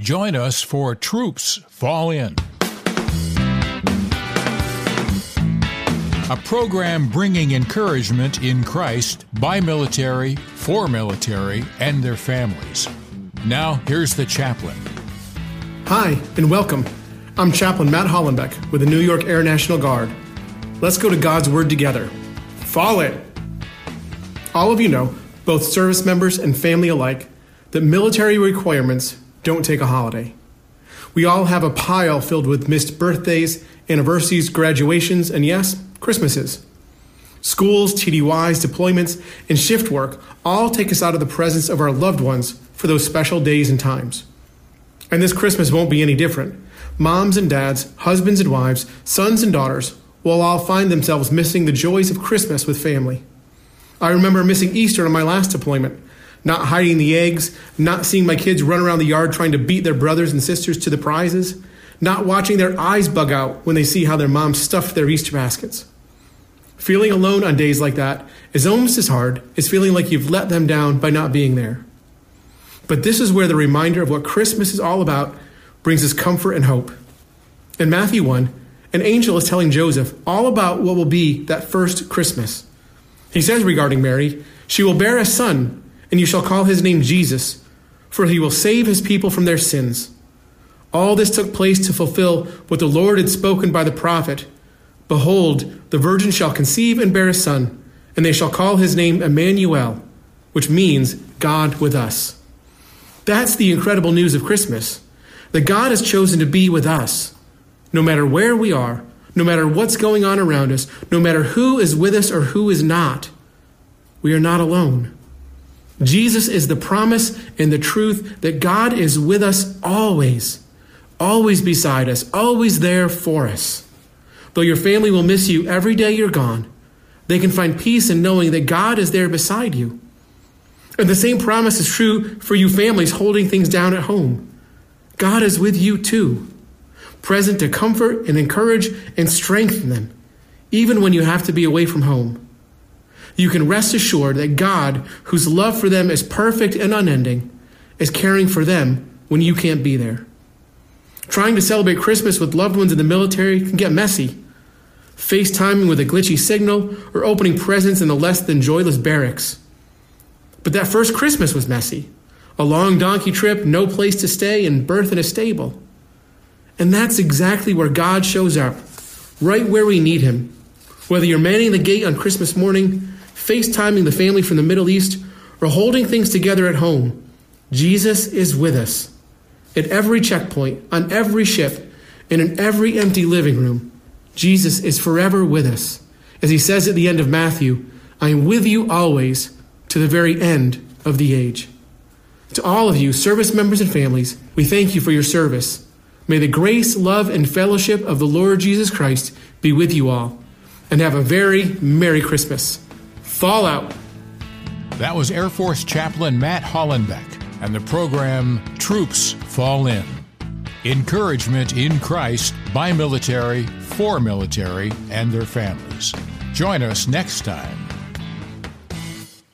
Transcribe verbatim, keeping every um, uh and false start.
Join us for Troops Fall In, a program bringing encouragement in Christ by military, for military, and their families. Now, here's the chaplain. Hi, and welcome. I'm Chaplain Matt Hollenbeck with the New York Air National Guard. Let's go to God's Word together. Fall in. All of you know, both service members and family alike, that military requirements don't take a holiday. We all have a pile filled with missed birthdays, anniversaries, graduations, and yes, Christmases. Schools, T D Ys, deployments, and shift work all take us out of the presence of our loved ones for those special days and times. And this Christmas won't be any different. Moms and dads, husbands and wives, sons and daughters will all find themselves missing the joys of Christmas with family. I remember missing Easter on my last deployment, not hiding the eggs, not seeing my kids run around the yard trying to beat their brothers and sisters to the prizes, not watching their eyes bug out when they see how their moms stuffed their Easter baskets. Feeling alone on days like that is almost as hard as feeling like you've let them down by not being there. But this is where the reminder of what Christmas is all about brings us comfort and hope. In Matthew one, an angel is telling Joseph all about what will be that first Christmas. He says regarding Mary, "She will bear a son, and you shall call his name Jesus, for he will save his people from their sins." All this took place to fulfill what the Lord had spoken by the prophet. "Behold, the virgin shall conceive and bear a son, and they shall call his name Emmanuel," which means God with us. That's the incredible news of Christmas, that God has chosen to be with us. No matter where we are, no matter what's going on around us, no matter who is with us or who is not, we are not alone. Jesus is the promise and the truth that God is with us always, always beside us, always there for us. Though your family will miss you every day you're gone, they can find peace in knowing that God is there beside you. And the same promise is true for you families holding things down at home. God is with you too, present to comfort and encourage and strengthen them, even when you have to be away from home. You can rest assured that God, whose love for them is perfect and unending, is caring for them when you can't be there. Trying to celebrate Christmas with loved ones in the military can get messy. FaceTiming with a glitchy signal or opening presents in a less than joyless barracks. But that first Christmas was messy. A long donkey trip, no place to stay, and birth in a stable. And that's exactly where God shows up, right where we need him. Whether you're manning the gate on Christmas morning, FaceTiming the family from the Middle East, or holding things together at home, Jesus is with us. At every checkpoint, on every ship, and in every empty living room, Jesus is forever with us. As he says at the end of Matthew, "I am with you always to the very end of the age." To all of you, service members and families, we thank you for your service. May the grace, love, and fellowship of the Lord Jesus Christ be with you all. And have a very Merry Christmas. Fall out. That was Air Force Chaplain Matt Hollenbeck and the program Troops Fall In. Encouragement in Christ by military, for military, and their families. Join us next time